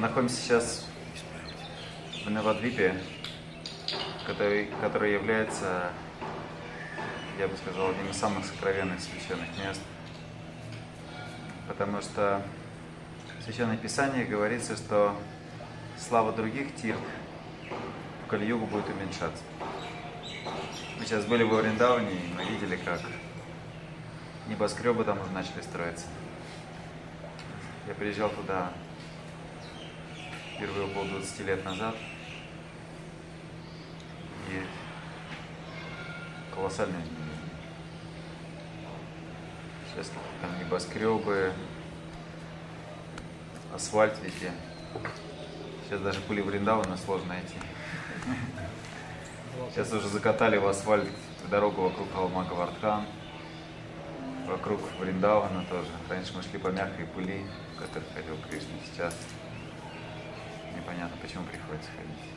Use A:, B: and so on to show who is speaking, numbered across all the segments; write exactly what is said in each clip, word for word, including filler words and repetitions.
A: находимся сейчас в Навадвипе, который, который является, я бы сказал, одним из самых сокровенных священных мест. Потому что в Священном Писании говорится, что слава других тирх в Кали-югу будет уменьшаться. Мы сейчас были во Вриндаване, и мы видели, как небоскребы там уже начали строиться. Я приезжал туда впервые около двадцати лет назад, и колоссальные изменения. Сейчас там небоскребы, асфальт везде. Сейчас даже пыли Вриндавана сложно найти. Сейчас уже закатали в асфальт дорогу вокруг холма Говардхан, вокруг Вриндавана тоже. Раньше мы шли по мягкой пыли, в которой ходил Кришна. Сейчас непонятно, почему приходится ходить.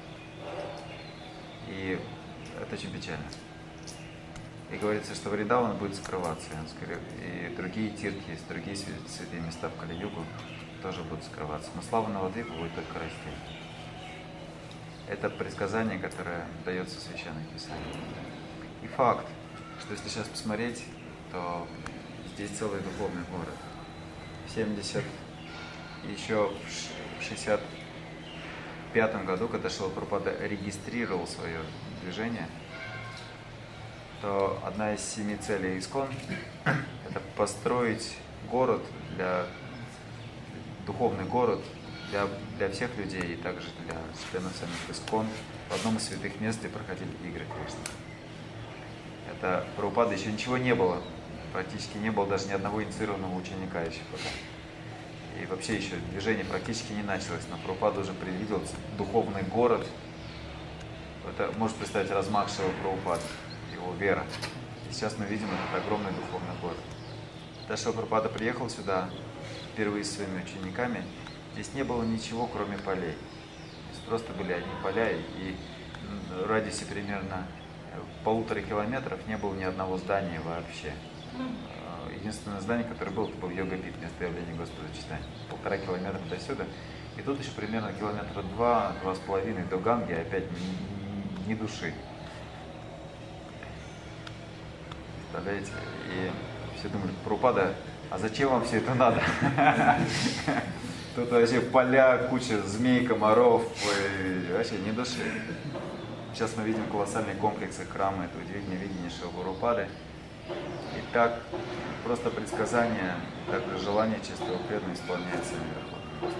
A: И это очень печально. И говорится, что Вриндаван будет скрываться, и другие тирки, другие святые места в Кали-югу тоже будут скрываться. Но слава Навадвипа будет только расти. Это предсказание, которое дается в Священном Писании. И факт, что если сейчас посмотреть, то здесь целый духовный город. В семьдесят, еще в шестьдесят пятом году, когда Шрила Прабхупада регистрировал свое движение, то одна из семи целей ИСККОН – это построить город, для, духовный город для, для всех людей, и также для членов самих ИСККОН, в одном из святых мест, где проходили игры Кришны. Это Прабхупада еще ничего не было, практически не было даже ни одного инициированного ученика еще пока. И вообще еще движение практически не началось, но Прабхупада уже предвидел духовный город. Это может представить размах Шрилы Прабхупады, его вера. И сейчас мы видим этот огромный духовный город. Когда Шрила Прабхупада приехал сюда впервые с своими учениками, здесь не было ничего, кроме полей. Здесь просто были одни поля, и в радиусе примерно полутора километров не было ни одного здания вообще. Единственное здание, которое было, это был йога-пит, место явления Господа Читания. Полтора километра до сюда. И тут еще примерно километра два, два с половиной до Ганги, опять ни, ни души. Представляете? И все думали: Прабхупада, а зачем вам все это надо? Тут вообще поля, куча змей, комаров, и вообще ни души. Сейчас мы видим колоссальные комплексы храма, это удивительное видение Шрилы Прабхупады. И так просто предсказание, также желание чистого преданного исполняется Верховным.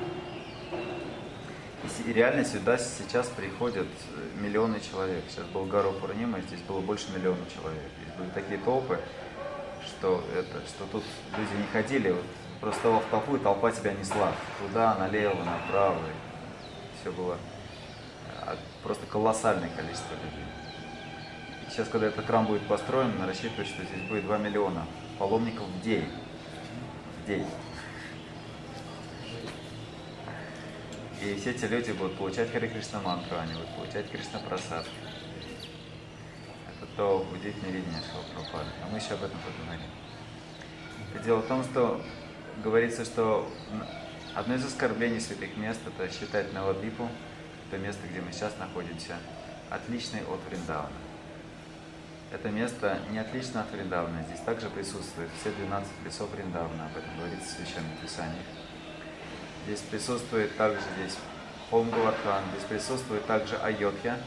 A: И реально сюда сейчас приходят миллионы человек. Сейчас был Гару Пурнима, здесь было больше миллиона человек. Здесь были такие толпы, что, это, что тут люди не ходили, вот, просто вставал в толпу, и толпа тебя несла. Туда, налево, направо. И все было просто колоссальное количество людей. Сейчас, когда этот храм будет построен, мы рассчитываем, что здесь будет два миллиона паломников в день. В день. И все эти люди будут получать Харе Кришна мантру, они будут получать Кришна прасад. Это то удивительное видение Шрилы Прабхупады. А мы еще об этом поговорим. И дело в том, что говорится, что одно из оскорблений святых мест — это считать Навадвипу, то место, где мы сейчас находимся, отличной от Вриндавана. Это место не отлично от Вриндавана. Здесь также присутствует все двенадцать лесов Вриндавана, об этом говорится в Священном Писании. Здесь присутствует также здесь холм Говардхан, здесь присутствует также Айодхья,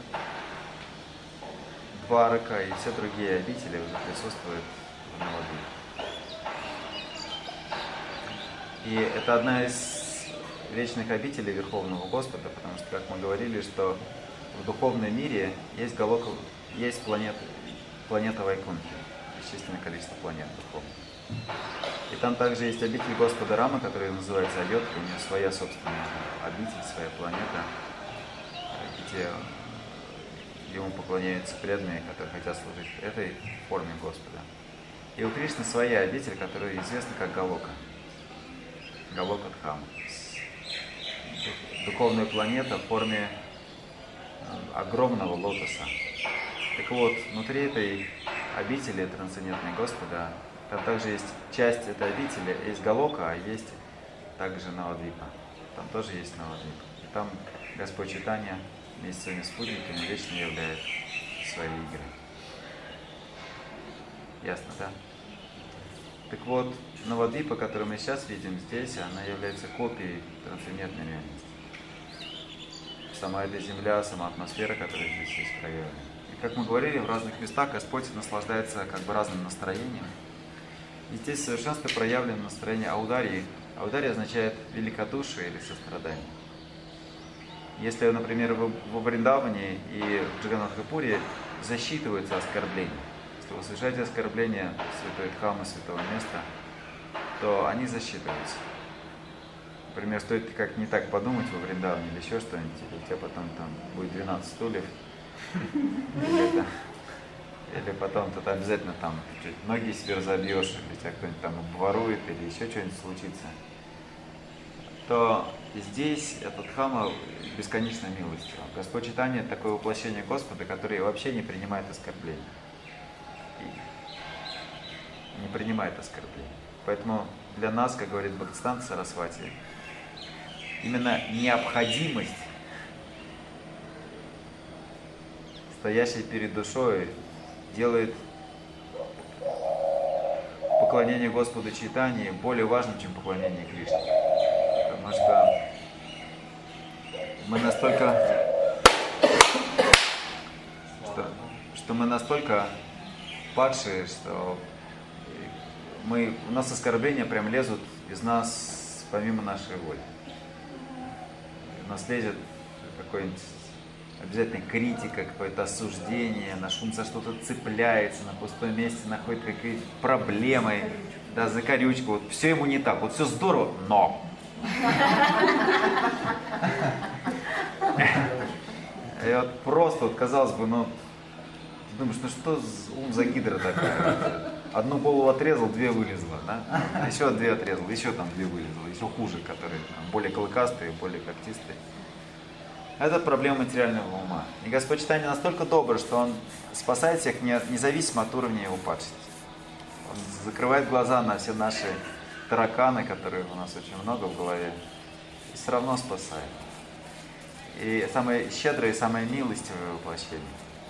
A: Дварака и все другие обители уже присутствуют в Навадвипе. И это одна из вечных обителей Верховного Господа, потому что, как мы говорили, что в духовном мире есть, галока, есть планета, планета Вайкунхи, бесчисленное количество планет духовных. И там также есть обитель Господа Рамы, которая называется Айодхья, у нее своя собственная обитель, своя планета, где ему поклоняются преданные, которые хотят служить этой форме Господа. И у Кришны своя обитель, которая известна как Галока. Галока Дхама. Духовная планета в форме огромного лотоса. Так вот, внутри этой обители трансцендентной Господа, там также есть часть этой обители, есть Галока, а есть также Навадвипа. Там тоже есть Навадвипа. там Господь Чайтанья вместе с своими спутниками вечно являет свои игры. Ясно, да? Так вот, Навадвипа, которую мы сейчас видим здесь, она является копией трансцендентной реальности. Сама эта земля, сама атмосфера, которая здесь есть, проявлена. И как мы говорили, в разных местах Господь наслаждается как бы разным настроением. И здесь в совершенстве проявлено настроение аударии. Аудария означает великодушие или сострадание. Если, например, во Вриндаване и в Джаганнатхапуре засчитываются оскорбления, если вы совершаете оскорбления святой Дхаммы, святого места, то они засчитываются. Например, стоит как не так подумать во Вриндаване или еще что-нибудь, или у тебя потом там будет двенадцать стульев, или, это, или потом ты обязательно там чуть ноги себе разобьешь, или тебя кто-нибудь там обворует, или еще что-нибудь случится, то здесь этот Дхамма бесконечно милостив. Господь Чайтанья — это такое воплощение Господа, которое вообще не принимает оскорбления. И не принимает оскорбления. Поэтому для нас, как говорит Бхактисиданта Сарасвати, именно необходимость, стоящая перед душой, делает поклонение Господу Чайтаньи более важным, чем поклонение Кришне. Потому что мы настолько, что, что мы настолько падшие, что мы, у нас оскорбления прям лезут из нас помимо нашей воли. У нас лезет какой-нибудь обязательно критика, какое-то осуждение, наш ум за что-то цепляется, на пустом месте находит какие-то проблемы, да, закорючку. Вот все ему не так, вот все здорово, но. И вот просто, вот, казалось бы, ну, ты думаешь, ну что ум за гидра такая? Одну голову отрезал, две вылезло, да? Еще две отрезал, еще там две вылезло, еще хуже, которые там, более клыкастые, более когтистые. Это проблема материального ума. И Господь Чайтанья настолько добр, что Он спасает всех независимо от уровня его падшести. Он закрывает глаза на все наши тараканы, которые у нас очень много в голове, и все равно спасает. И самое щедрое и самое милостивое воплощение.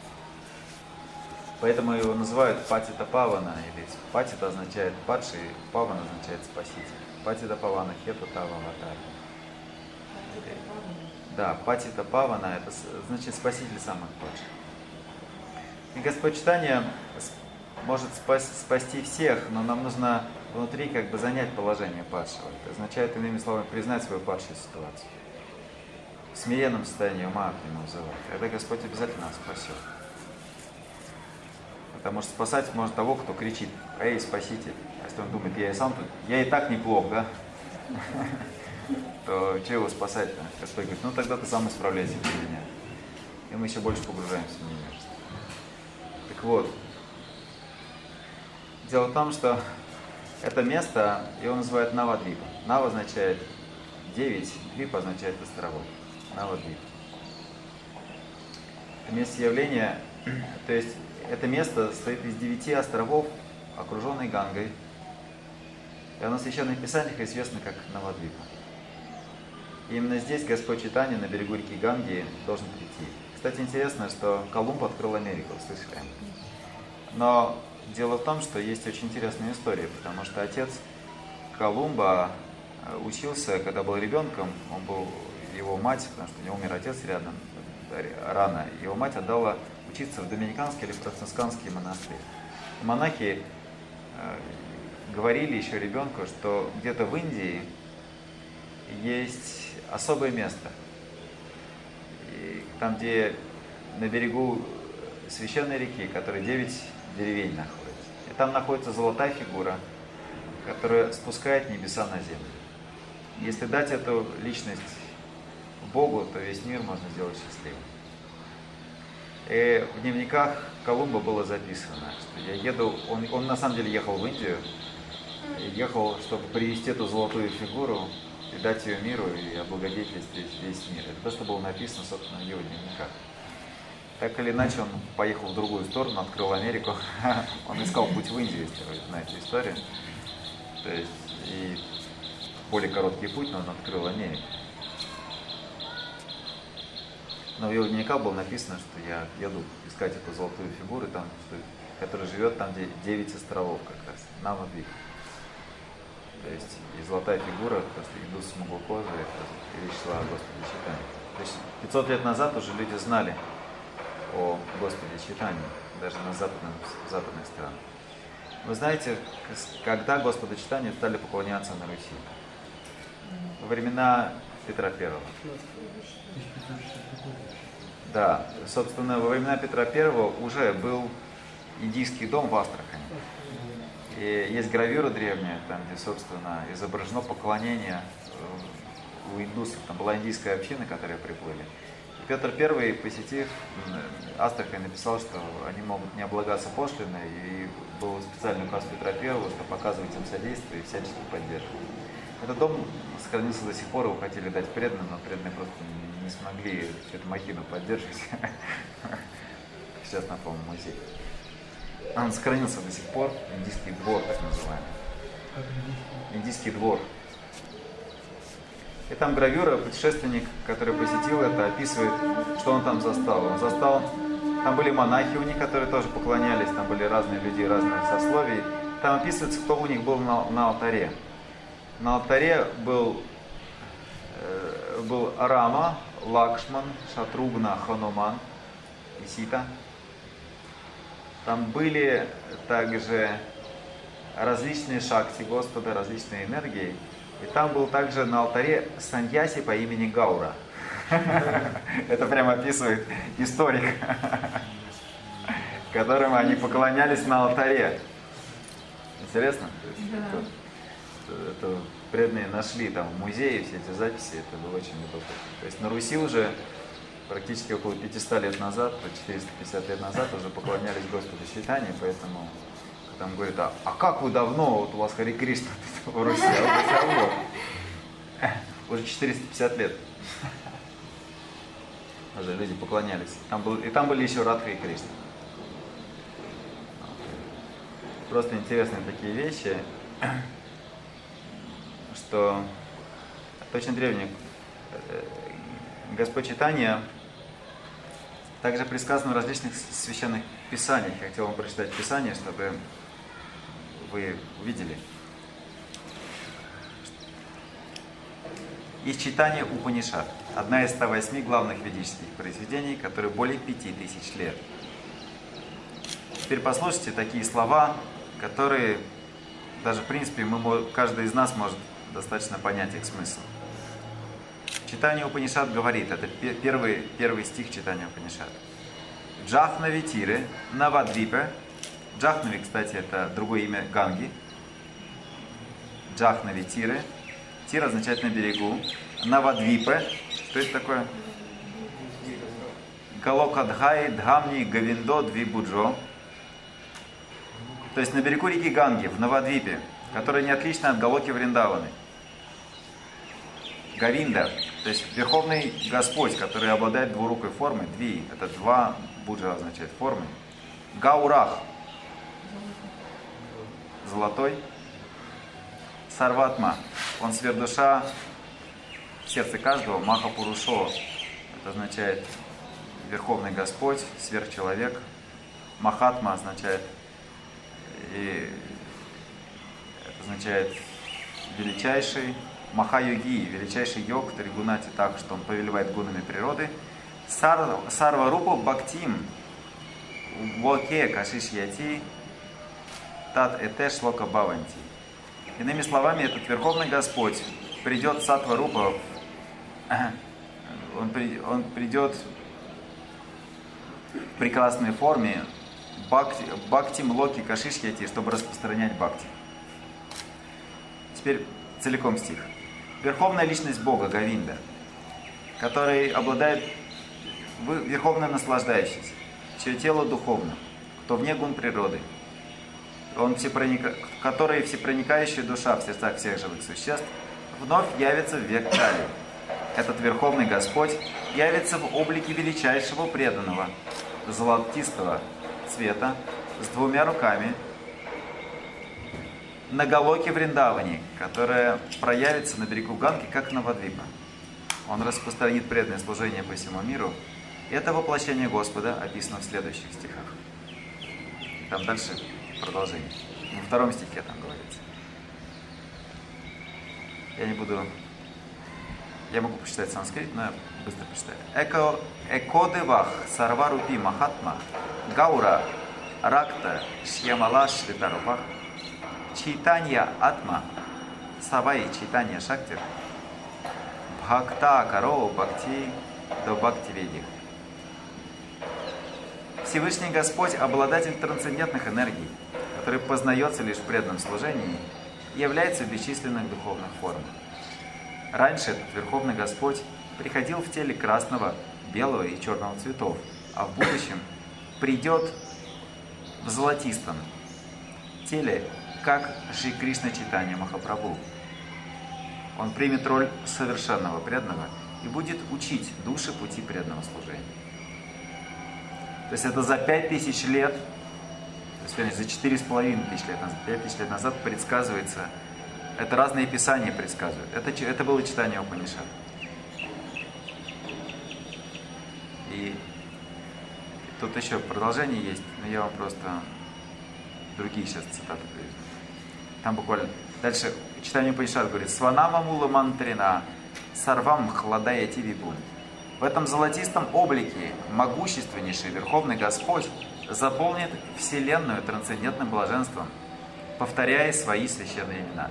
A: Поэтому его называют Патита Павана, или Патита означает падший, Паван означает спаситель. Патита Павана, Хету Тава Аватар. Да, Патита Павана, это значит спаситель самых падших. И Господь Чайтанья может спасти всех, но нам нужно внутри как бы занять положение падшего. Это означает, иными словами, признать свою падшую ситуацию. В смиренном состоянии ума к нему взывать. Тогда Господь обязательно нас спасет. Потому что спасать может того, кто кричит: «Эй, спаситель!» А если он думает: «Я и сам тут, я и так неплох, да?» То что его спасать-то? Господь говорит: «Ну тогда ты сам исправляйся без меня». И мы еще больше погружаемся в невежество. Так вот, дело в том, что это место его называют Навадвипа. Нава означает девять, Двипа означает островок. Навадвипа. Это место явления, то есть это место состоит из девяти островов, окруженной Гангой. И оно в священных писаниях известно как Навадвипа. И именно здесь Господь Чайтанья на берегу реки Ганги должен прийти. Кстати, интересно, что Колумб открыл Америку, слышали? Но дело в том, что есть очень интересная история, потому что отец Колумба учился, когда был ребенком, он был, его мать, потому что у него умер отец рядом, рано, его мать отдала учиться в доминиканский или францисканский монастырь. И монахи э, говорили еще ребенку, что где-то в Индии есть особое место, и там, где на берегу священной реки, которая девять деревень находится. И там находится золотая фигура, которая спускает небеса на землю. Если дать эту личность Богу, то весь мир можно сделать счастливым. И в дневниках Колумба было записано, что я еду, он, он на самом деле ехал в Индию, и ехал, чтобы привезти эту золотую фигуру и дать ее миру и облагодетельствовать весь мир. Это то, что было написано, собственно, в его дневниках. Так или иначе, он поехал в другую сторону, открыл Америку. Он искал путь в Индию, если вы знаете историю. То есть, и более короткий путь, но он открыл Америку. Но в его дневниках было написано, что я еду искать эту золотую фигуру, там, что, которая живет там, где девять островов как раз, Намадвип. То есть и золотая фигура, просто иду с кожи, это речь шла о Господе Чайтанье. То есть пятьсот лет назад уже люди знали о Господе Чайтанье, даже на западных, западных странах. Вы знаете, когда Господу Чайтанье стали поклоняться на Руси? Во времена Петра Первого. Да, собственно, во времена Петра Первого уже был индийский дом в Астрахани. И есть гравюра древняя, там, где, собственно, изображено поклонение у индусов. Там была индийская община, которая приплыли. И Петр Первый, посетив Астрахань, написал, что они могут не облагаться пошлиной, и был специальный указ Петра Первого, что показывать им содействие и всячески поддерживать. Этот дом сохранился до сих пор, его хотели дать преданным, но преданные просто не смогли эту махину поддерживать. Сейчас напомню, музей. Он сохранился до сих пор, индийский двор, так называемый. Индийский двор. И там гравюра, путешественник, который посетил это, описывает, что он там застал. Он застал, там были монахи у них, которые тоже поклонялись, там были разные люди разных сословий. Там описывается, кто у них был на, на алтаре. На алтаре был, э, был Рама, Лакшман, Шатругна, Хануман и Сита. Там были также различные шакти Господа, различные энергии. И там был также на алтаре саньяси по имени Гаура. Это прямо описывает историк, которому они поклонялись на алтаре. Интересно? Это преданные нашли там в музее все эти записи, это было очень любопытно. То есть на Руси уже практически около пятисот лет назад, четыреста пятьдесят лет назад уже поклонялись Господу Чайтанье, поэтому там говорят, а, а как вы давно, вот у вас Хари Кришна в Руси, а вот уже четыреста пятьдесят лет. Уже люди поклонялись. Там был, и там были еще Радха и Кришна. Просто интересные такие вещи, что это очень древний Господь Чайтанья также предсказано в различных священных писаниях. Я хотел вам прочитать Писание, чтобы вы увидели. Из Чайтанья Упанишад, одна из ста восьми главных ведических произведений, которые более пяти тысяч лет. Теперь послушайте такие слова, которые даже в принципе мы, каждый из нас может достаточно понять их смысл. Чайтанья Упанишад говорит, это первый, первый стих Чайтанья Упанишад. Джахнави Тиры, Навадвипе. Джахнави, кстати, это другое имя Ганги. Джахнави Тиры. Тир означает на берегу. Навадвипе. Что это такое? Галокадхай, Дхамни, Гавиндо, Двибуджо. То есть на берегу реки Ганги, в Навадвипе, которая не отлична от Галоки Вриндаваны. Гавинда, то есть Верховный Господь, который обладает двурукой формой, дви, это два, буджа означает формы. Гаурах, золотой. Сарватма, он сверхдуша в сердце каждого. Махапурушо, это означает Верховный Господь, сверхчеловек. Махатма означает, и это означает величайший. Маха-йоги, величайший йог, Тригунати, так, что он повелевает гунами природы. Сарва-рупа бхактим, воке кашишьяти, тат этеш лока баванти. Иными словами, этот Верховный Господь придет сатва-рупа, он, при, он придет в прекрасной форме бхакти, бхактим локи кашишьяти, чтобы распространять бхакти. Теперь целиком стих. Верховная личность Бога, Говинда, который обладает верховно наслаждающийся, чье тело духовно, кто вне гун природы, он всепроника... который всепроникающая душа в сердцах всех живых существ, вновь явится в век Кали. Этот Верховный Господь явится в облике величайшего преданного, золотистого цвета, с двумя руками, на Галоке Вриндавани, которая проявится на берегу Ганги, как Навадвипа. Он распространит преданное служение по всему миру Это воплощение Господа описано в следующих стихах. Там дальше продолжение. Во втором стихе там говорится. Я не буду... Я могу прочитать санскрит, но я быстро прочитаю. Эко экодевах сарварупи махатма гаура ракта шьямала шритарупах чайтанья атма савай чайтанья шактир бхакта каро бхакти до бхакти ведих. Всевышний Господь, обладатель трансцендентных энергий, который познается лишь в преданном служении, является в бесчисленных духовных формах. Раньше этот Верховный Господь приходил в теле красного, белого и черного цветов, а в будущем придет в золотистом теле, как Шри Кришна Чайтанья Махапрабху. Он примет роль совершенного преданного и будет учить души пути преданного служения. То есть это за пять тысяч лет, то есть, вернее, за четыре с половиной тысяч лет назад, пять тысяч лет назад предсказывается, это разные писания предсказывают. Это, это было читание Упанишад. И тут еще продолжение есть, но я вам просто другие сейчас цитаты приведу. Там буквально дальше читание Упанишад говорит: «Сванама мула мантрина сарвам хладаяти вибу». В этом золотистом облике могущественнейший Верховный Господь заполнит Вселенную трансцендентным блаженством, повторяя свои священные имена.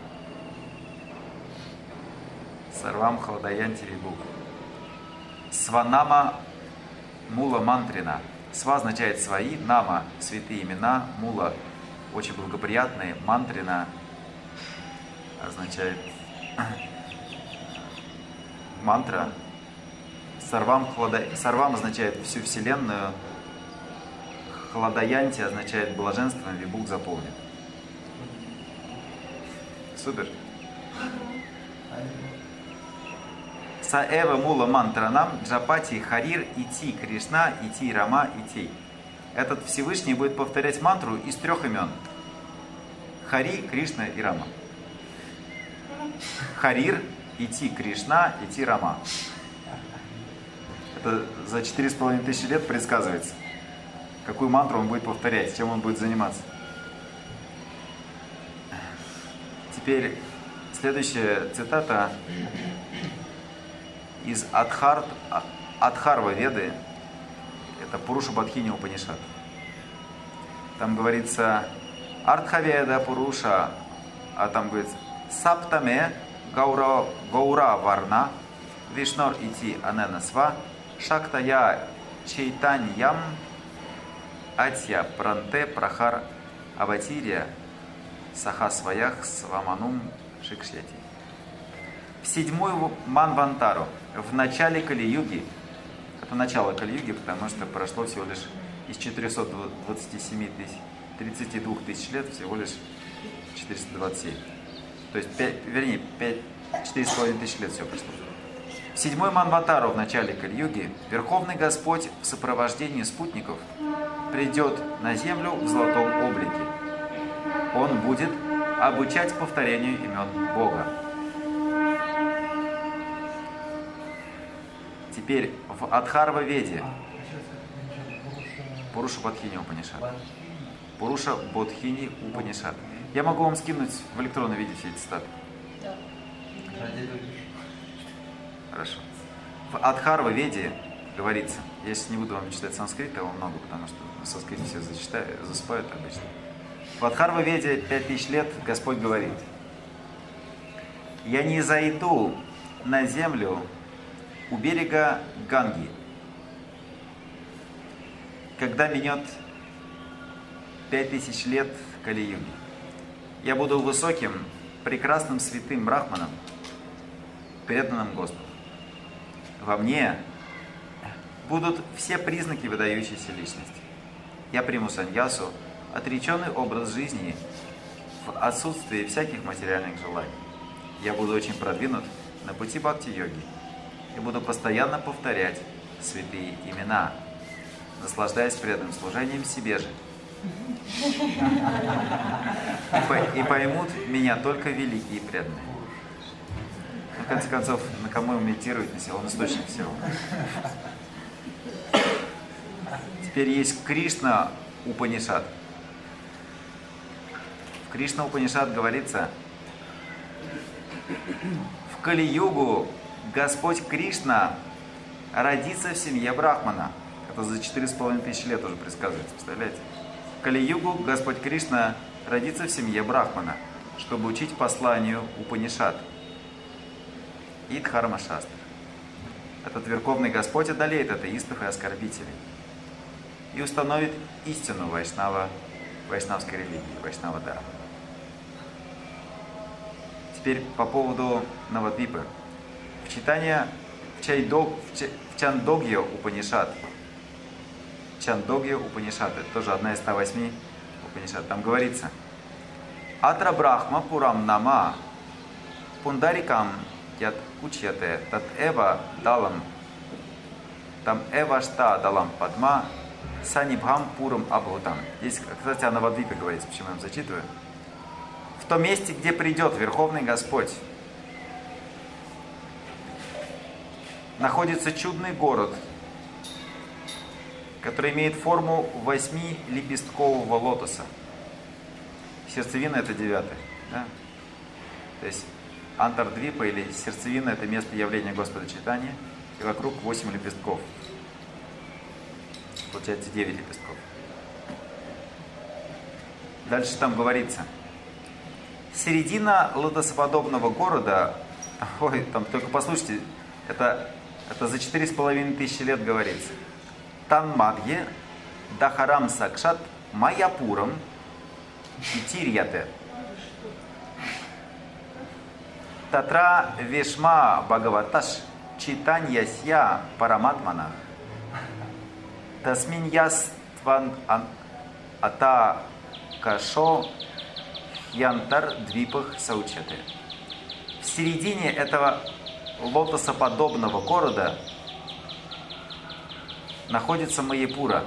A: Сарвам хладаянти вибу. Сванама мула мантрина. Сва означает свои, нама — святые имена, мула — очень благоприятные, мантрина означает мантра. Сарвам, хлада... Сарвам означает всю Вселенную, хладаянти означает блаженство, вибук заполнит. Супер. Саэва мула мантранам джапати харир ити Кришна ити Рама ити. Этот Всевышний будет повторять мантру из трех имен: Хари, Кришна и Рама. Харир, ити Кришна, ити Рама. Это за четыре с половиной тысячи лет предсказывается, какую мантру он будет повторять, чем он будет заниматься. Теперь следующая цитата из Адхар, Адхарва Веды, это Пуруша Бодхини Упанишад. Там говорится Артхаведа Пуруша, а там говорится Саптаме Гаура, Гаура Варна Вишнор ити Аненасва Шактая Чайтаньям Атья Пранте Прахар Аватирия Сахасваях Сваманум Шикшьяти. В седьмую Манвантару, в начале Кали-юги, это начало Кали-юги, потому что прошло всего лишь из четырёхсот двадцати семи тысяч, тридцати двух тысяч лет всего лишь четыреста двадцать семь. То есть, пять, вернее, четыре с половиной тысячи лет все прошло. В седьмой Манвантару, в начале Кали-юги, Верховный Господь в сопровождении спутников придет на землю в золотом облике. Он будет обучать повторению имен Бога. Теперь в Адхарва Веде Пуруша Бодхини Упанишад. Пуруша Бодхини Упанишад. Я могу вам скинуть в электронном виде все эти цитаты.
B: Да.
A: Хорошо. В Адхарва Веде говорится, я сейчас не буду вам читать санскрит, его много, потому что на санскрите все зачитают, засыпают обычно. В Адхарва Веде пять тысяч лет Господь говорит: «Я не зайду на землю у берега Ганги, когда минет пять тысяч лет Кали-юги. Я буду высоким, прекрасным святым брахманом, преданным Господу. Во мне будут все признаки выдающейся личности. Я приму саньясу, отреченный образ жизни в отсутствии всяких материальных желаний. Я буду очень продвинут на пути бхакти-йоги и буду постоянно повторять святые имена, наслаждаясь преданным служением себе же. И поймут меня только великие преданные». В конце концов, на кому он медитирует, на себя, он источник всего. Теперь есть Кришна Упанишад. В Кришна Упанишад говорится: в Кали-югу Господь Кришна родится в семье Брахмана. Это за четыре с половиной тысячи лет уже предсказывается, представляете? В Кали-югу Господь Кришна родится в семье Брахмана, чтобы учить посланию Упанишад и Дхарма-шастра. Этот Верховный Господь одолеет атеистов и оскорбителей и установит истину вайшнава, вайшнавской религии, вайшнава-дхармы. Теперь по поводу Навадвипы. В читании в, Чайдог, в, Ч, в Чандогья Упанишад, Чандогья Упанишад, это тоже одна из ста восьми Упанишад, там говорится: Атра Брахма Пурам Нама Пундарикам Ят Учьяте Тат Эва Далам Там Эва Шта Далам Падма Санибхам Пурам Абхутам. Здесь, кстати, о Навадвипе говорится, почему я вам зачитываю. В том месте, где придет Верховный Господь, находится чудный город, который имеет форму восьмилепесткового лотоса. Сердцевина — это девятая. Да? То есть Антардвипа или сердцевина — это место явления Господа Чайтаньи, и вокруг восемь лепестков. Получается девять лепестков. Дальше там говорится: середина лотосоподобного города, ой, там только послушайте, это, это за четыре с половиной тысячи лет говорится. Танмадье Дахарам Сакшат Майяпурам Итирьяте Татра Вешма Бхагаваташ Читаньясья Параматмана Тасминьястван Ата Кашо Янтар Двипах Саучаты. В середине этого лотосоподобного города находится Майяпура,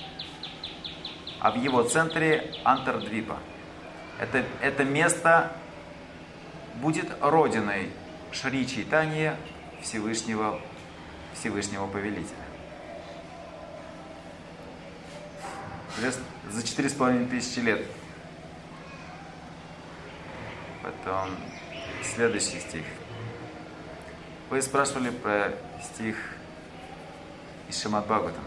A: а в его центре Антардвипа. Это, это место будет родиной Шри Чайтаньи, Всевышнего, Всевышнего Повелителя. За четыре с половиной тысячи лет. Потом следующий стих. Вы спрашивали про стих из Шримад Бхагаватам.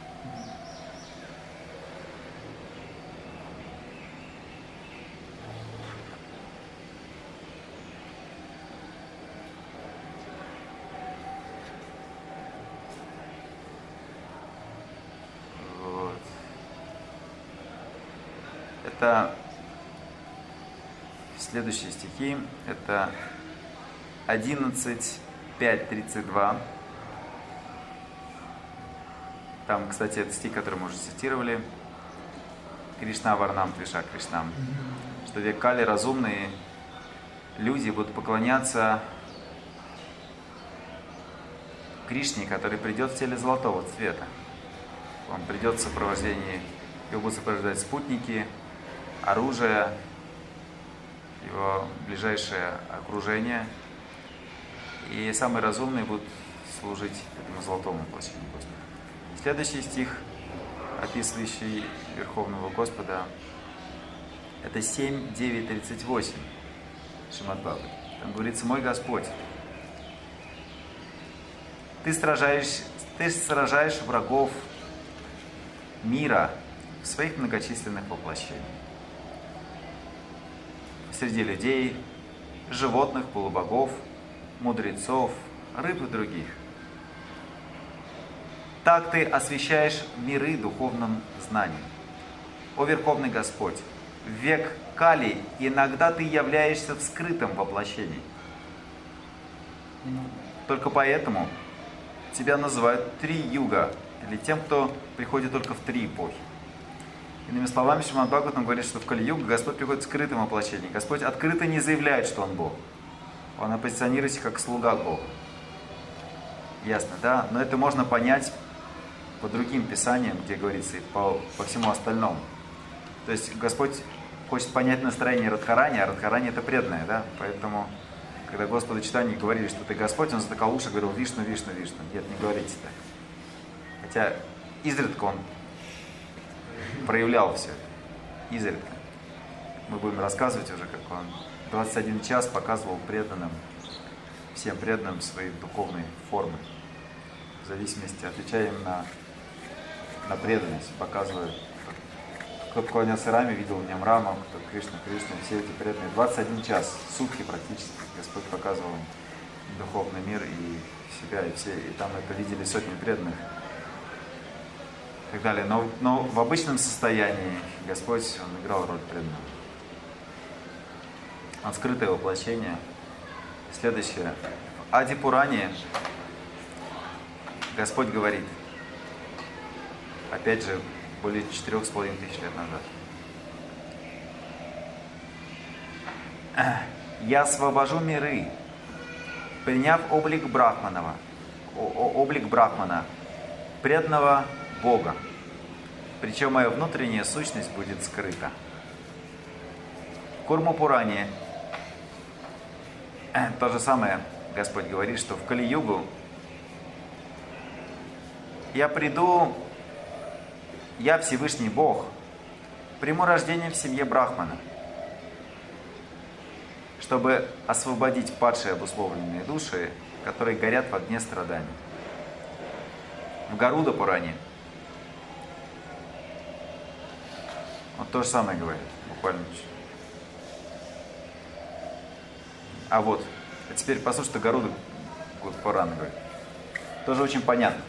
A: Вот. Это следующие стихи. Это одиннадцать пять тридцать два. Там, кстати, это стих, который мы уже цитировали. Кришна Варнам Твиша Кришнам. Что в век Кали разумные люди будут поклоняться Кришне, который придет в теле золотого цвета. Он придет в сопровождении, его будут сопровождать спутники, оружие, его ближайшее окружение. И самые разумные будут служить этому золотому воплощению Господа. Следующий стих, описывающий Верховного Господа, это семь девять тридцать восемь Шримад Бхагаватам. Там говорится: мой Господь, ты сражаешь, ты сражаешь врагов мира в своих многочисленных воплощениях. Среди людей, животных, полубогов, мудрецов, рыб и других. Так ты освещаешь миры духовным знанием. О Верховный Господь, в век Кали иногда ты являешься в скрытом воплощении. Только поэтому тебя называют Три-юга, или тем, кто приходит только в три эпохи. Иными словами, Шримад Бхагаватам говорит, что в Кали-югу Господь приходит в скрытом воплощении. Господь открыто не заявляет, что Он Бог. Он позиционируется как слуга Бога. Ясно, да? Но это можно понять по другим писаниям, где говорится, и по, по всему остальному. То есть Господь хочет понять настроение Радхарани, а Радхарани — это преданное, да? Поэтому, когда Господу Чайтаньи говорили, что ты Господь, он затыкал уши, говорил: Вишну, Вишну, Вишну. Нет, не говорите так. Хотя изредка Он проявлял все. Изредка. Мы будем рассказывать уже, как Он двадцать один час показывал преданным, всем преданным свои духовные формы. В зависимости, отвечая им на, на преданность, показывая, кто поклонялся Раме, видел в нем Раму, кто Кришна, Кришна, все эти преданные. двадцать один час, сутки практически, Господь показывал им духовный мир и себя, и все, и там это видели сотни преданных. И так далее. Но, но в обычном состоянии Господь, Он играл роль преданного. Он скрытое воплощение. Следующее. В Ади Пуране Господь говорит, опять же, более четырех с половиной тысяч лет назад. Я освобожу миры, приняв облик Брахманова, облик Брахмана, преданного Бога. Причем моя внутренняя сущность будет скрыта. В Курма Пуране то же самое Господь говорит, что в Кали-югу я приду, я Всевышний Бог, приму рождение в семье Брахмана, чтобы освободить падшие обусловленные души, которые горят в огне страданий. В Гаруда Пуране он то же самое говорит, буквально. А вот, а теперь послушайте, что Гаруда Пурана говорит. Тоже очень понятно.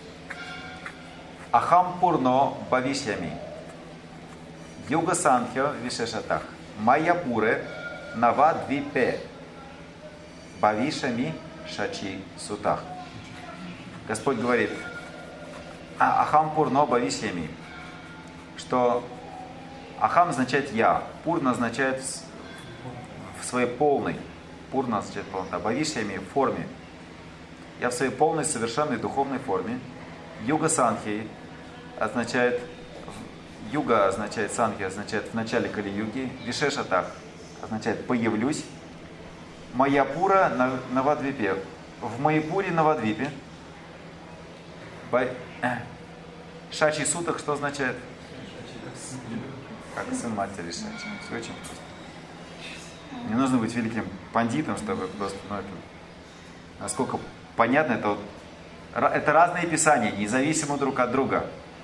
A: Ахам Пурно Бавишьями, Юга Санхьо Вишешатах, Майяпуре Навадвипе, Бавишами Шачи Сутах. Господь говорит, Ахам Пурно Бавишьями, что Ахам означает я, Пурна означает в своей полной, Пурна означает полнота, Бавишьями в форме. Я в своей полной, совершенной духовной форме. Юга Санхи означает, юга означает, Санхи означает в начале Кали-юги, Вишешатах означает появлюсь, Майяпура на Навадвипе, в Майяпуре Навадвипе, Шачи Сутах что означает? Как сын матери Шачи. Все очень просто. Не нужно быть великим пандитом, чтобы просто, ну, это, насколько понятно, это вот, это разные писания, независимо друг от друга.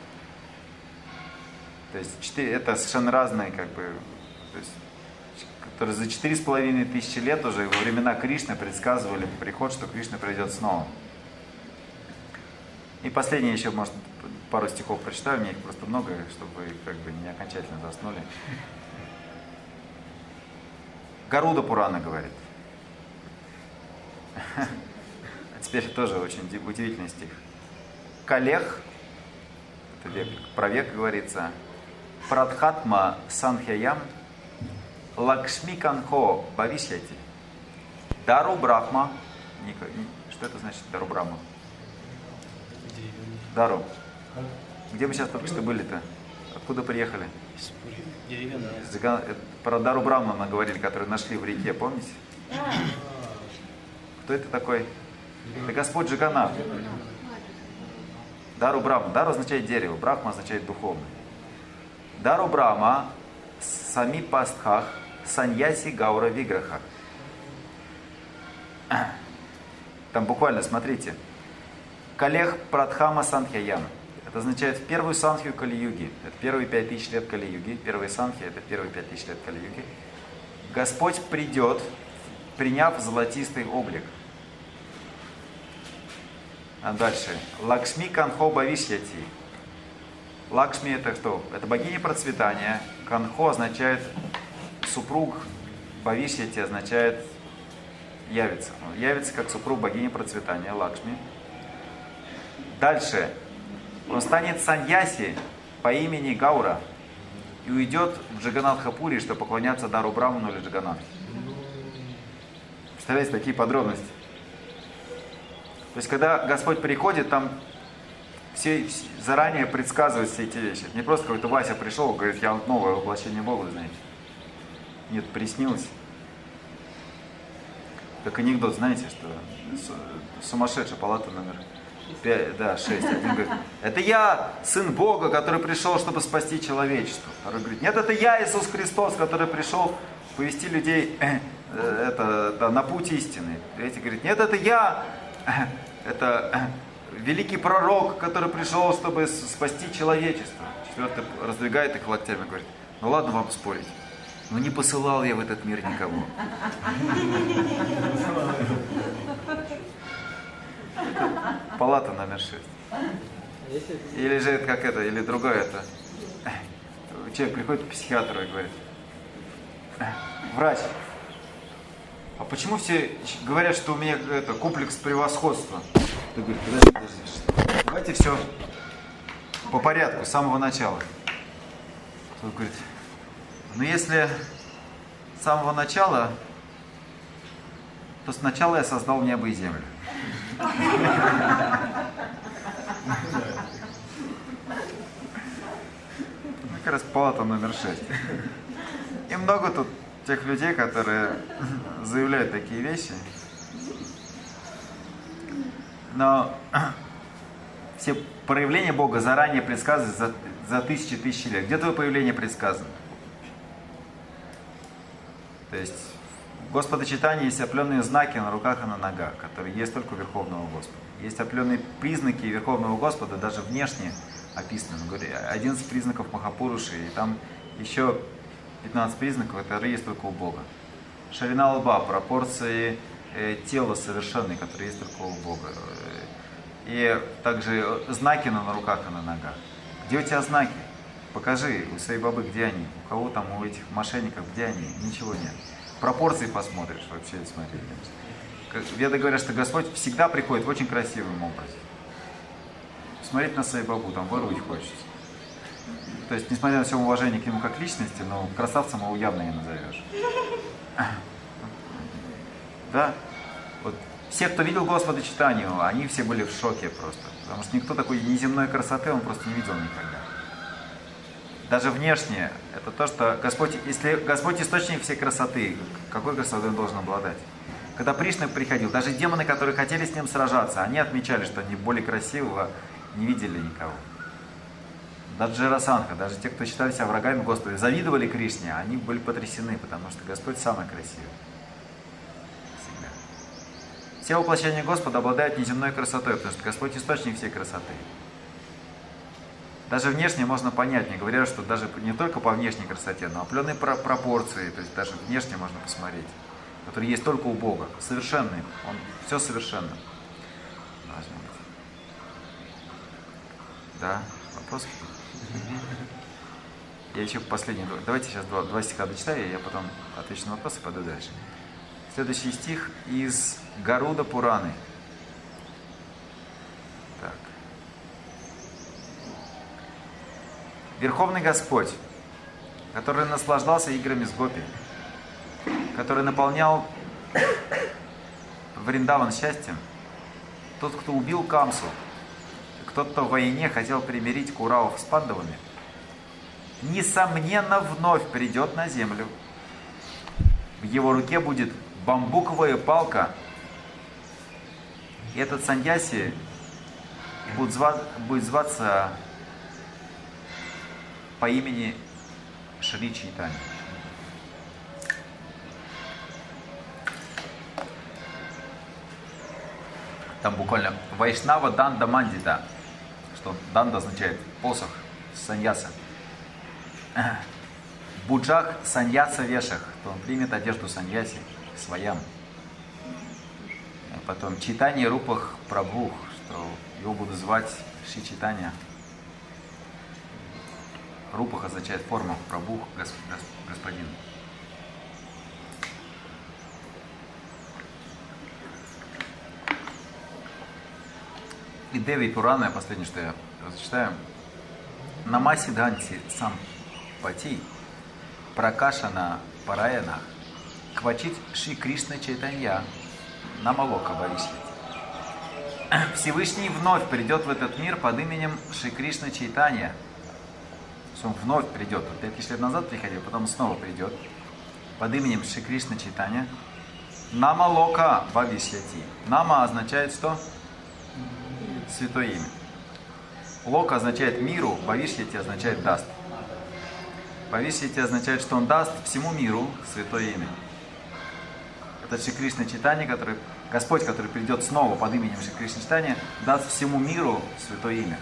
A: То есть четыре, это совершенно разные, как бы, то есть, которые за четыре с половиной тысячи лет уже во времена Кришны предсказывали приход, что Кришна придет снова. И последнее еще, может, пару стихов прочитаю, мне их просто много, чтобы вы как бы не окончательно заснули. Гаруда Пурана говорит. А теперь тоже очень удивительный стих. Калех, это век, про век говорится, Прадхатма Санхьяям Лакшми Канхо Бавишьяти Дару Брахма. Что это значит Дару Брахма? Дару. Где мы сейчас только что были-то? Откуда приехали? Про Дару Брахмана говорили, который нашли в реке, помните? Кто это такой? Это Господь Джаганнат. Дару Брахма. Дару означает дерево, Брахма означает духовный. Дару Брахма Сами Пастхах Саньяси Гаура Виграха. Там буквально, смотрите. Калех Прадхама Санхьяям. Это означает в первую санхью Кали-юги. Это первые пять тысяч лет Кали-юги. Первые санхи это первые пять тысяч лет Кали-юги. Господь придет, приняв золотистый облик. А дальше. Лакшми Канхо Бавишьяти. Лакшми это что? Это богиня процветания. Канхо означает супруг. Бавишьяти означает явится. Он явится как супруг богини процветания. Лакшми. Дальше. Он станет саньяси по имени Гаура и уйдет в Джаганнатхапури, чтобы поклоняться Дару Брахману или Джаганнатхе. Представляете, такие подробности. То есть, когда Господь приходит, там все, все заранее предсказывают все эти вещи. Это не просто какой-то Вася пришел, говорит, я вот новое воплощение Бога, знаете. Нет, приснилось. Как анекдот, знаете, что сумасшедшая палата номер Пять, да, шесть. Один говорит, это я, Сын Бога, который пришел, чтобы спасти человечество. Второй говорит, нет, это я, Иисус Христос, который пришел повести людей э, э, это, да, на путь истины. Третий говорит, нет, это я, э, это э, великий пророк, который пришел, чтобы спасти человечество. Четвертый раздвигает их локтями и говорит, ну ладно вам спорить, но не посылал я в этот мир никого. Палата номер шесть. Или же это как это, или другое это. Человек приходит к психиатру и говорит, врач, а почему все говорят, что у меня это, комплекс превосходства? Ты говоришь, подожди, подожди, давайте все по порядку, с самого начала. Тот говорит, ну если с самого начала, то сначала я создал небо и землю. Как раз палата номер шесть. И много тут тех людей, которые заявляют такие вещи. Но все проявления Бога заранее предсказаны за, за тысячи тысячи лет. Где твое появление предсказано? То есть в Господочитании есть определенные знаки на руках и на ногах, которые есть только у Верховного Господа. Есть определенные признаки Верховного Господа, даже внешне описаны. одиннадцать признаков Махапуруши, и там еще пятнадцать признаков, которые есть только у Бога. Ширина лба, пропорции э, тела совершенные, которые есть только у Бога. И также знаки на руках и на ногах. Где у тебя знаки? Покажи у своей бабы, где они. У кого там, у этих мошенников, где они? Ничего нет. Пропорции посмотришь, вообще смотри. Веды говорят, что Господь всегда приходит в очень красивом образе. Смотреть на свою бабу, там воруить хочется. То есть, несмотря на все уважение к нему как личности, но красавцем его явно не назовешь. Да? Вот все, кто видел Господа читанию, они все были в шоке просто. Потому что никто такой неземной красоты он просто не видел никогда. Даже внешне, это то, что Господь, если Господь источник всей красоты, какой красотой он должен обладать? Когда Кришна приходил, даже демоны, которые хотели с ним сражаться, они отмечали, что они более красивого не видели никого. Даже Джарасандха, даже те, кто считали себя врагами Господа, завидовали Кришне, они были потрясены, потому что Господь самый красивый. Всегда. Все воплощения Господа обладают неземной красотой, потому что Господь источник всей красоты. Даже внешне можно понять, не говоря, что даже не только по внешней красоте, но определенные пропорции, то есть даже внешне можно посмотреть, которые есть только у Бога, совершенный, Он все совершенно. Должно быть. Да, вопросы? Я еще последний, давайте сейчас два, два стиха дочитаю, я потом отвечу на вопросы и пойду дальше. Следующий стих из Гаруда Пураны. Так. Верховный Господь, который наслаждался играми с гопи, который наполнял Вриндаван счастьем, тот, кто убил Камсу, тот, кто в войне хотел примирить Куравов с Пандавами, несомненно вновь придет на землю. В его руке будет бамбуковая палка, и этот саньяси будет, звать, будет зваться по имени Шри Чайтанья. Там буквально Вайшнава Данда Мандита, что Данда означает посох, саньяса. Буджах саньяса вешах, то он примет одежду саньяси своям. И потом Чайтанья Рупах Прабху, что его будут звать Шри Чайтанья. Рупах означает форма, Прабху господин. И Деви Пурана, последнее, что я зачитаю. Намаси Данти Сампати Пракашана Параяна Квачит Шри Кришна Чайтанья Намалока Баришвати. Всевышний вновь придет в этот мир под именем Шри Кришна Чайтанья. Он вновь придет. Вот пять тысяч лет назад приходил, потом снова придет под именем Шри Кришна Чайтанья. Намалока Бавишьяти. Нама означает что? святое имя. Лока означает миру, Бавишьяти означает даст. Бавишьяти означает, что он даст всему миру святое имя. Это Шри Кришна Чайтанья, который, Господь, который придет снова под именем Шри Кришна Чайтанья, даст всему миру святое имя.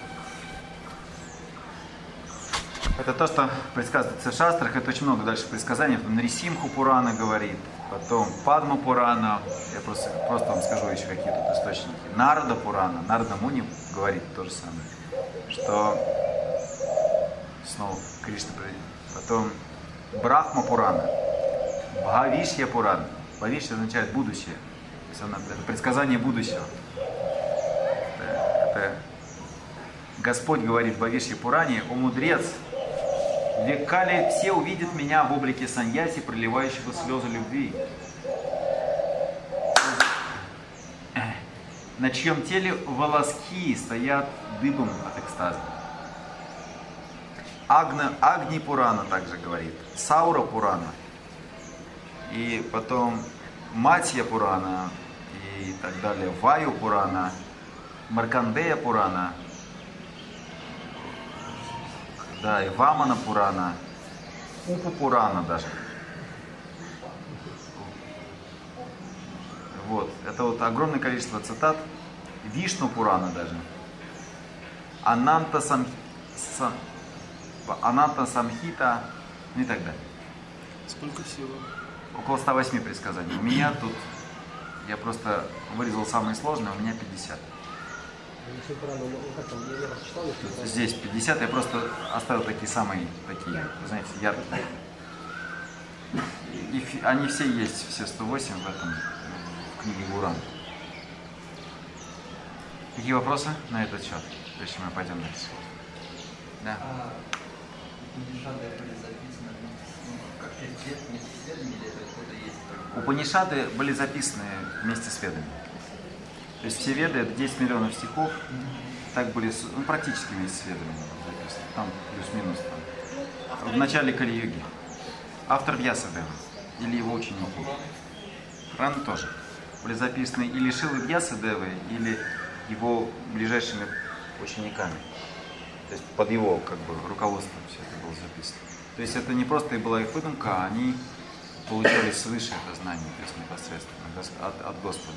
A: Это то, что предсказывается в шастрах, это очень много дальше предсказаний. Нарисимху Пурана говорит, потом Падма Пурана, я просто, просто вам скажу еще какие тут источники. Нарада Пурана, Нарада Муни говорит то же самое, что снова Кришна придет. Потом Брахма Пурана, Бхавишья Пурана. Бхавишья означает будущее. То есть это предсказание будущего. Это, это Господь говорит в Бхавишья Пуране: о мудрец, в век Кали все увидят меня в облике саньяси, проливающего слезы любви, на чьем теле волоски стоят дыбом от экстаза. Агна, Агни Пурана также говорит, Саура Пурана, и потом Матья Пурана, и так далее, Ваю Пурана, Маркандея Пурана, да, и Вамана Пурана, Упу Пурана даже. Вот, это вот огромное количество цитат. Вишну Пурана даже. Ананта, Сам... Сам... Ананта Самхита, ну и так далее.
B: Сколько всего?
A: Около ста восьми предсказаний. У меня тут, я просто вырезал самые сложные, у меня пятьдесят. Тут, здесь пятьдесят, я просто оставил такие самые, такие, знаете, яркие. И, и они все есть, все сто восемь в этом, в книге Гуран. Какие вопросы на этот счет, прежде чем мы пойдем дальше? Да. Упанишады были записаны вместе с ведами. То есть все веды, это десять миллионов стихов, так были, ну, практически вместе с ведами записаны. Там плюс-минус. Там. В начале Кали-юги. Автор Вьясадева или его ученики. Рано тоже. Были записаны или Шилы Вьясадевы, или его ближайшими учениками. То есть под его как бы руководством все это было записано. То есть это не просто и была их выдумка, а они получали свыше это знание, то есть непосредственно от, от Господа.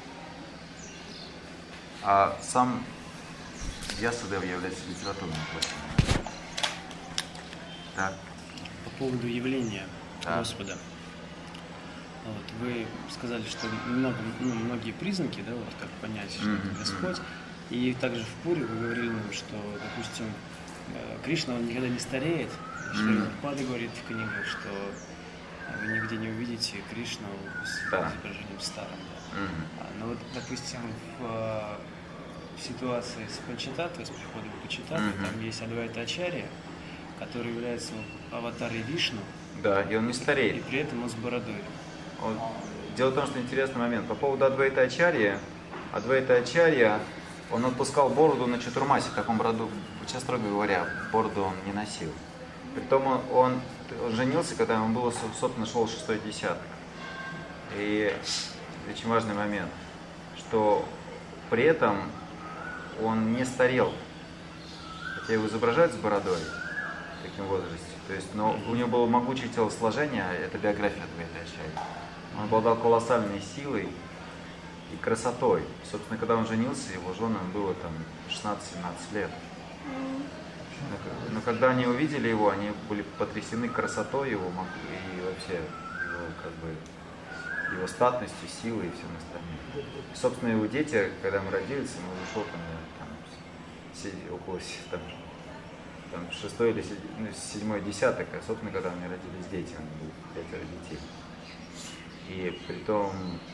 A: А сам Вьясадева является литературным классиком. Да.
B: По поводу явления
A: да.
B: Господа. Вот, вы сказали, что много, ну, многие признаки, да, вот как понять, что
A: mm-hmm.
B: это Господь. И также в Пуре вы говорили нам, что, допустим, Кришна, он никогда не стареет. Шри Прабхупада говорит в книгах, что вы нигде не увидите Кришну с
A: да.
B: изображением старым. Да.
A: Mm-hmm.
B: Но вот, допустим, в, в ситуации с Панчататвой, с приходом Панчататвы, mm-hmm. там есть Адвайта Ачарья, который является аватарой Вишну.
A: Да, и он не стареет.
B: И при этом он с бородой.
A: Он... Дело в том, что интересный момент. По поводу Адвайта Ачарьи, Адвайта Ачарья, он отпускал бороду на чатурмасе, в таком бороду, сейчас строго говоря, бороду он не носил. Притом он, он, он женился, когда ему было, собственно, шел шестой десяток. И очень важный момент, что при этом он не старел. Хотя его изображают с бородой в таком возрасте. То есть, но у него было могучее телосложение, это биография Адвайта Ачарьи. Он обладал колоссальной силой и красотой. Собственно, когда он женился, его женам было там шестнадцать-семнадцать лет. Но, но когда они увидели его, они были потрясены красотой его и вообще его, как бы, его статностью, силой и всем остальным. И, собственно, его дети, когда мы родились, ему ушло там, там, около там, там, шестой или седьмой, ну, седьмой десяток, а, собственно, когда у меня родились дети, у него было пятеро детей. И притом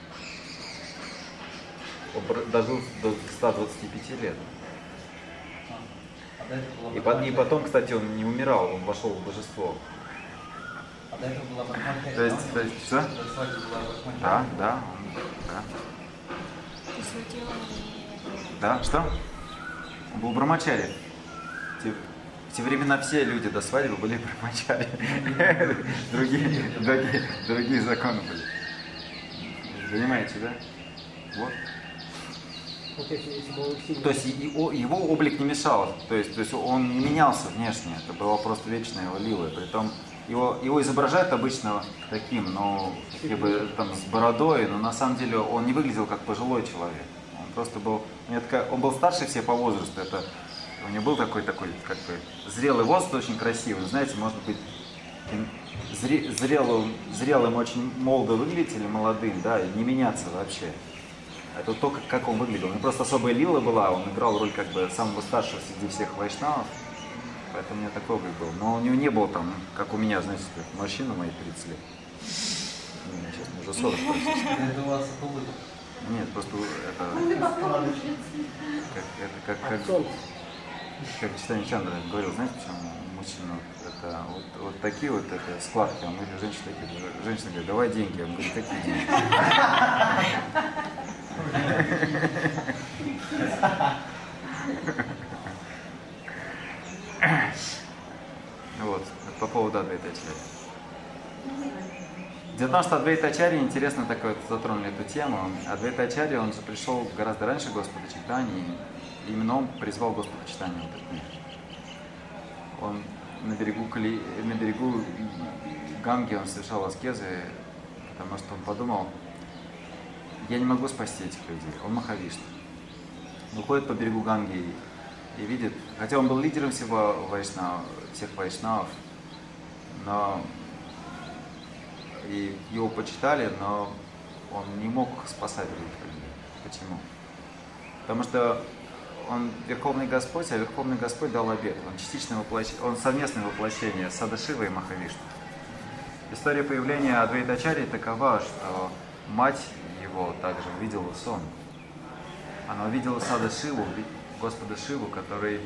A: он дожил до ста двадцати пяти лет. И, по, и потом, кстати, он не умирал, он вошел в божество. То есть, то есть, что? Да, да, да. Да, что? Он был брамачари. В те времена все люди до свадьбы были брамачари. Другие, другие, другие законы были. Понимаете, да? Вот.
C: Ну, то есть, если бы он сильно...
A: То есть его, его облик не мешал, то есть, то есть он не менялся внешне, это было просто вечная его лила. Притом его, его изображают обычно таким, ну, как бы там с бородой, но на самом деле он не выглядел как пожилой человек. Он просто был, он был старше всех по возрасту, это, у него был такой, такой, как бы, зрелый возраст, очень красивый. Знаете, может быть, зре, зрелым, зрелым очень молодо выглядеть или молодым, да, и не меняться вообще. Это то, как, как он выглядел. У него просто особая лила была, он играл роль как бы самого старшего среди всех вайшнавов, поэтому у меня такой облик был. Но у него не было там, как у меня, знаете, мужчина мои тридцать лет. У меня сейчас уже сорок.
D: Это у вас это улыбка.
A: Нет, просто это как, это как, как, как Читани Чандра говорил, знаете, почему мужчина это вот, вот такие вот это складки, а мы женщины такие, женщины говорят, давай деньги, а мы говорим, какие деньги? Вот, по поводу Адвайтачарьи. Дело в том, что Адвайтачарья, интересно такое, затронули эту тему. Адвайтачарья, он же пришел гораздо раньше Господа Чайтаньи, и именно он призвал Господа Чайтаньи в этот мир. Он на берегу, на берегу Ганги он совершал аскезы, потому что он подумал, я не могу спасти этих людей, он Махавишна. Он ходит по берегу Ганги и, и видит, хотя он был лидером всего вайшнав, всех вайшнавов, но и его почитали, но он не мог спасать других людей. Почему? Потому что он Верховный Господь, а Верховный Господь дал обет. Он частичное воплощение, он совместное воплощение Садашивы и Махавишны. История появления Адвайтачарьи такова, что мать его также увидела сон. Она увидела Садашиву, Господа Шиву, который...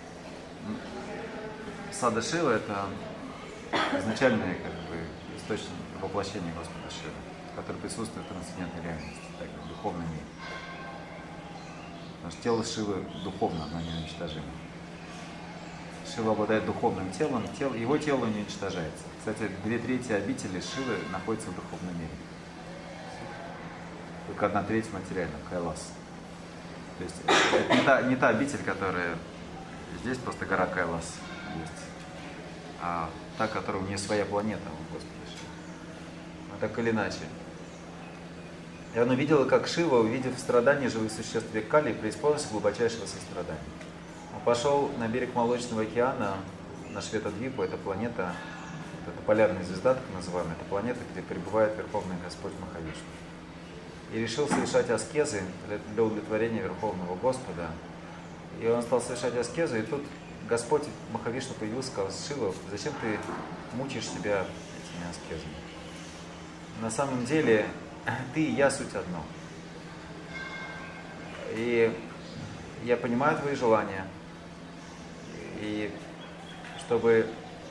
A: Садашива — это изначальный как бы, источник воплощения Господа Шивы, который присутствует в трансцендентной реальности, так как в духовном мире. Потому что тело Шивы духовно, оно не уничтожимо. Шива обладает духовным телом, тело, его тело не уничтожается. Кстати, две трети обители Шивы находятся в духовном мире. Только одна треть материальна, Кайлас. То есть это не та, не та обитель, которая здесь, просто гора Кайлас есть, а та, которая у нее своя планета, у Господа Шивы. Но так или иначе. И она видела, как Шива, увидев страдания живых существ век Кали, преисполнился глубочайшего сострадания. Он пошел на берег Молочного океана, на Шветадвипу, это планета, это полярная звезда, так называемая, это планета, где пребывает Верховный Господь Махавишна. И решил совершать аскезы для удовлетворения Верховного Господа. И он стал совершать аскезы, и тут Господь Махавишна появился, сказал: Шива, зачем ты мучаешь себя этими аскезами? На самом деле, ты и я суть одно. И я понимаю твои желания. И чтобы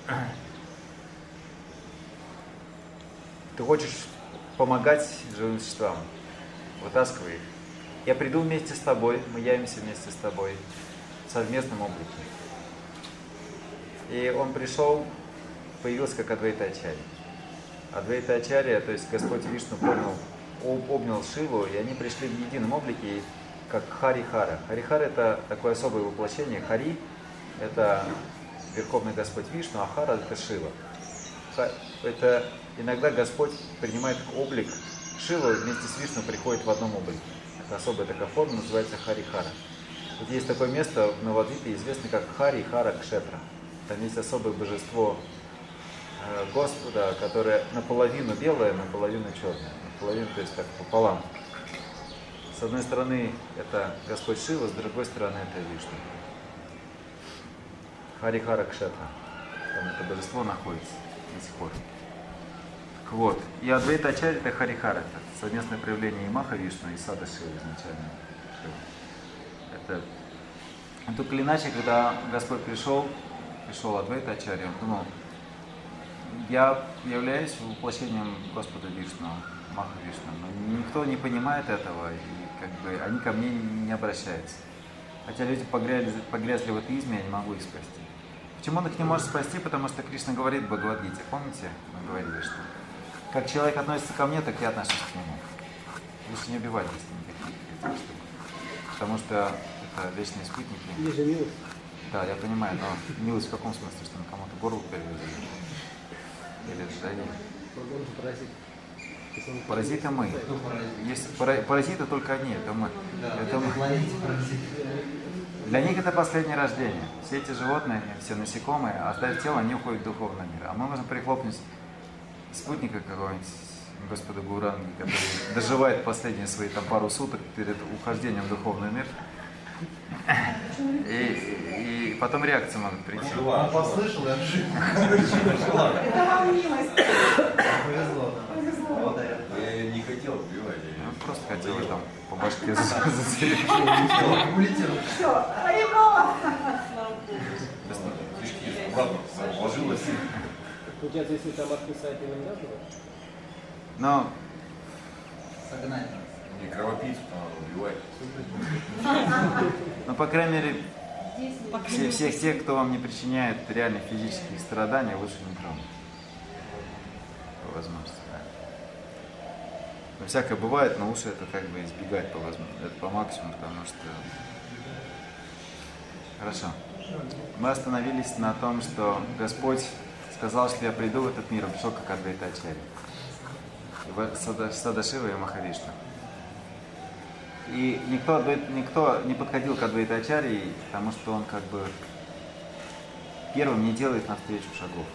A: ты хочешь помогать живым существам, вытаскивай их. Я приду вместе с тобой, мы явимся вместе с тобой в совместном облике. И он пришел, появился как Адвайтачарья. Адвайтачарья, то есть Господь Вишну понял, обнял Шиву, и они пришли в едином облике, как Хари-Хара. Хари-Хара — это такое особое воплощение. Хари — это Верховный Господь Вишну, а Хара — это Шива. Это иногда Господь принимает облик Шива, вместе с Вишну приходит в одном облике. Это особая такая форма, называется Хари-Хара. Вот есть такое место в Навадвипе, известно как Хари-Хара Кшетра. Там есть особое божество Господа, которое наполовину белое, наполовину черное. Наполовину, то есть как пополам. С одной стороны это Господь Шива, с другой стороны это Вишну. Хари-Хара Кшетра. Там это божество находится до сих пор. Вот. И Адвайтачарья — это Хари-Хара. Это совместное проявление и Маха-Вишну, и Сада-Шивы изначально. Это... Так или иначе, когда Господь пришел, пришел Адвайтачарья, он думал, я являюсь воплощением Господа Вишну, Маха-Вишну, но никто не понимает этого, и как бы они ко мне не обращаются. Хотя люди погрязли, погрязли в атеизме, я не могу их спасти. Почему он их не может спасти? Потому что Кришна говорит в Бхагавад-гите, помните, мы говорили, что как человек относится ко мне, так я отношусь к нему. Лучше не убивать, если никаких этих штук. потому что это вечные спутники.
C: Есть же милость.
A: Да, я понимаю, но милость в каком смысле, что мы кому-то горло перевязали? Или да,
C: Возможно, паразит. Если он-
A: паразиты мы.
D: Кто паразит?
A: Есть пара- паразиты только одни, это мы.
D: Да,
A: Это мы.
D: планете паразит.
A: Для них это последнее рождение. Все эти животные, все насекомые, оставив тело, они уходят в духовный мир. А мы можем прихлопнуть спутника какого-нибудь, Господа Гауранги, который доживает последние свои там пару суток перед ухождением в духовный мир. И, и потом реакции могут прийти.
D: Он послышал и отжил.
E: Это вам милость.
D: Повезло.
E: Повезло.
F: Я не хотел убивать.
A: Он просто хотел ее там по башке зацепить.
D: Улетел.
E: Все, Полякова.
F: Фишки обратно сложилось.
C: Получается, если там отписать, то нельзя было?
A: Но
D: Согнать.
F: Не кровопийцу надо убивать.
A: Ну, по крайней мере, все, всех тех, кто вам не причиняет реальных физических страданий, лучше не тронуть. По возможности, да. Ну, всякое бывает, но лучше это как бы избегать по возможности. Это по максимуму, потому что... Хорошо. Мы остановились на том, что Господь сказал, что я приду в этот мир, он пришел как Адвайта Ачарья. Садашива и Махавишна. И никто, никто не подходил к Адвайта Ачарье, потому что он как бы первым не делает навстречу шагов.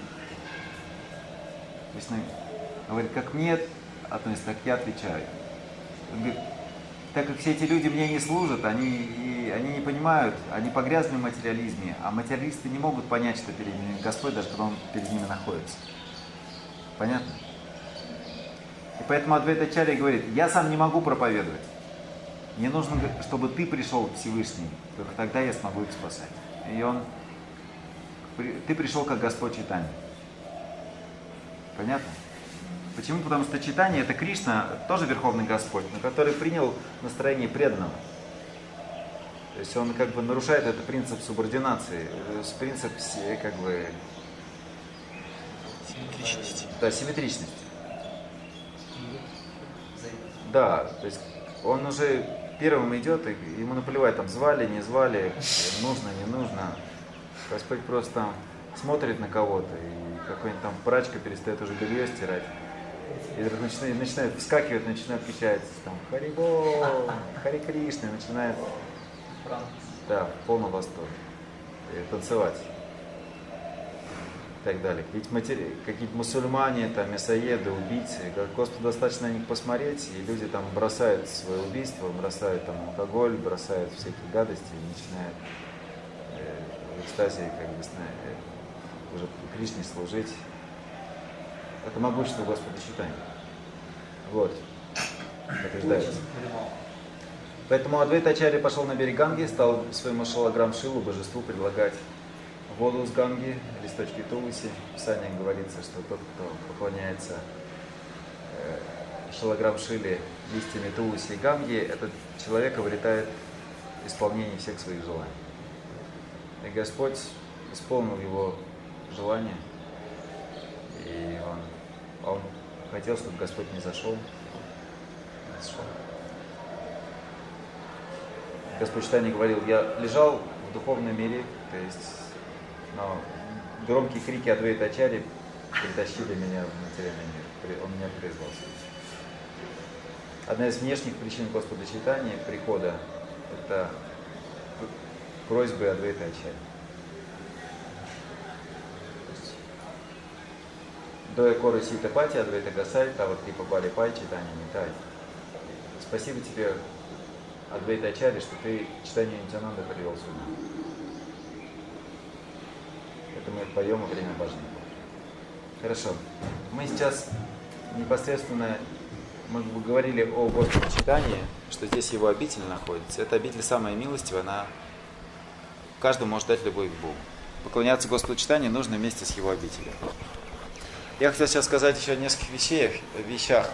A: То есть, говорит, как мне относится, так я отвечаю. Он говорит, так как все эти люди мне не служат, они, и, они не понимают, они погрязли в материализме, а материалисты не могут понять, что перед ними Господь, даже когда Он перед ними находится. Понятно? И поэтому Адвайта Ачарья говорит, я сам не могу проповедовать. Мне нужно, чтобы ты пришел к Всевышнему, только тогда я смогу их спасать. И он, ты пришел как Господь Чайтанья. Понятно? Почему? Потому что Чайтанья — это Кришна, тоже Верховный Господь, но который принял настроение преданного. То есть он как бы нарушает этот принцип субординации, принцип как бы...
B: Симметричности.
A: Да, симметричности. Да, то есть он уже первым идет, и ему наплевать, там звали, не звали, нужно, не нужно. Господь просто там смотрит на кого-то, и какой-нибудь там прачка перестает уже белье стирать. И вдруг начинает, начинает вскакивать, начинает кричать, там, Харибо, Хари Кришна, и начинает, да, в полном восторге, и танцевать. И так далее. Ведь матери... какие-то мусульмане, там, мясоеды, убийцы, Господу достаточно на них посмотреть, и люди там бросают свое убийство, бросают там алкоголь, бросают всякие гадости, и начинают э, в экстазе, как бы, э, уже Кришне служить. Это могущество Господа Чайтаньи. Вот. Подтверждается. Поэтому Адвайта Ачарья пошел на берег Ганги, стал своему Шалаграм Шилу, божеству, предлагать воду с Ганги, листочки Туласи. В Писании говорится, что тот, кто поклоняется э, Шалаграм Шиле листьями Туласи и Ганги, этот человек обретает исполнение всех своих желаний. И Господь исполнил его желание, и он, он хотел, чтобы Господь не зашел. Не зашел. Господь Чайтанья говорил, я лежал в духовном мире, то есть, но громкие крики Адвайта Ачарьи притащили меня в материальный мир, он меня призвал. Одна из внешних причин Господа Чайтаньи прихода – это просьбы Адвайта Ачарьи. Доя Кора Сита Пати, Адвайта Гасай, Тава Крипа Бали Пай, Чайтанья Нитай. Спасибо тебе, Адвайта Ачарья, что ты Чайтанью Нитьянанда привел сюда. Это мы поем во время божества. Хорошо. Мы сейчас непосредственно мы говорили о Господе Чайтанье, что здесь его обитель находится. Эта обитель самая милостивая, она каждый может дать любовь к Богу. Поклоняться Господу Чайтанье нужно вместе с его обителью. Я хотел сейчас сказать еще о нескольких вещах. вещах.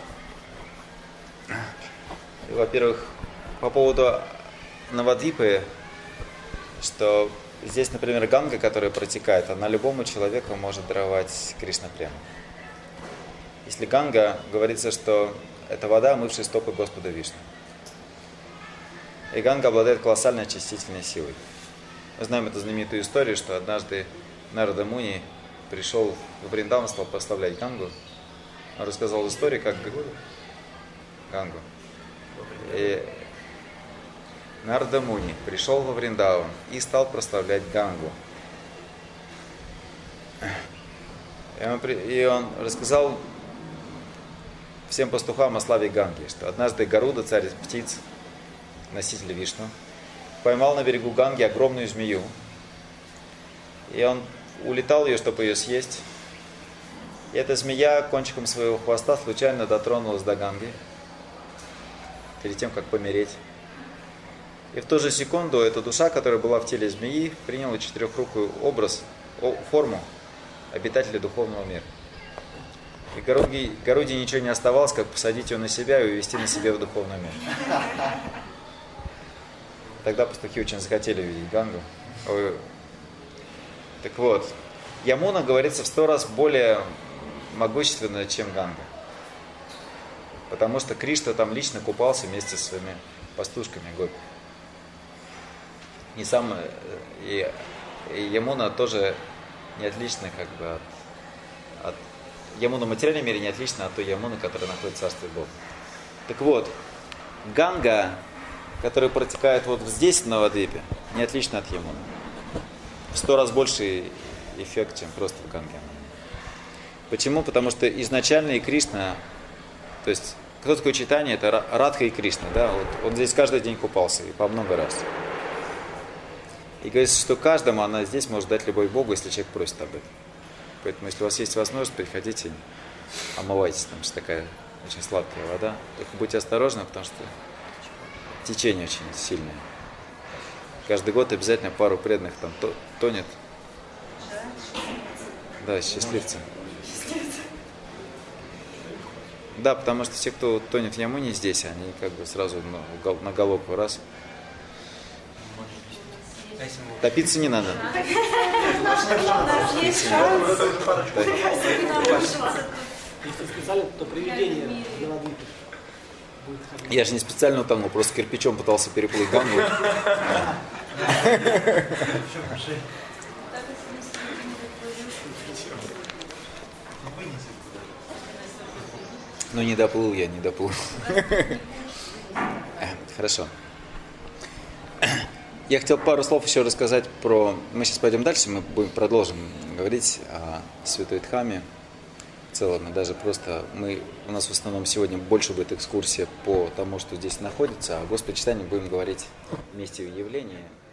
A: Во-первых, по поводу Навадвипы, что здесь, например, Ганга, которая протекает, она любому человеку может даровать Кришна прему. Если Ганга, говорится, что это вода, омывшая стопы Господа Вишну. И Ганга обладает колоссальной очистительной силой. Мы знаем эту знаменитую историю, что однажды Нарада Муни пришел в Вриндаван, стал прославлять Гангу. Он рассказал историю, как Гангу. И Нарада Муни пришел во Вриндаван и стал прославлять Гангу. И он, и он рассказал всем пастухам о славе Ганги, что однажды Гаруда, царь птиц, носитель Вишну, поймал на берегу Ганги огромную змею. И он улетал ее, чтобы ее съесть. И эта змея кончиком своего хвоста случайно дотронулась до Ганги перед тем, как помереть. И в ту же секунду эта душа, которая была в теле змеи, приняла четырехрукую образ, форму обитателя духовного мира. И Гаруде, Гаруде ничего не оставалось, как посадить ее на себя и увести на себе в духовный мир. Тогда пастухи очень захотели видеть Гангу. Так вот, Ямуна, говорится, в сто раз более могущественная, чем Ганга. Потому что Кришна там лично купался вместе со своими пастушками гопи. И сам и, и Ямуна тоже не отлична как бы от, от Ямуна в материальном мире не отлична от той Ямуны, которая находится в Царстве Бога. Так вот, Ганга, которая протекает вот здесь, в Навадвипе, не отлична от Ямуны. В сто раз больший эффект, чем просто в Ганге. Почему? Потому что изначально и Кришна, то есть, кто такое Чайтанья? Это Радха и Кришна, да? Вот он здесь каждый день купался, и по много раз. И говорится, что каждому она здесь может дать любовь Богу, если человек просит об этом. Поэтому, если у вас есть возможность, приходите, омывайтесь, там же такая очень сладкая вода. Только будьте осторожны, потому что течение очень сильное. Каждый год обязательно пару преданных там тонет. Да, счастливцы. Да, потому что те, кто тонет в Ямуне здесь, они как бы сразу на, на головку раз. Топиться не надо.
C: Если специально, то привидение в Навадвипе будет ходить.
A: Я же не специально утонул, просто кирпичом пытался переплыть Гангу. Ну не доплыл я, не доплыл. Хорошо. Я хотел пару слов еще рассказать про... Мы сейчас пойдем дальше, мы будем продолжим говорить о Святой Дхамме в целом. И даже просто мы... У нас в основном сегодня больше будет экскурсия по тому, что здесь находится, а о Господе Чайтанье будем говорить вместе в явлении.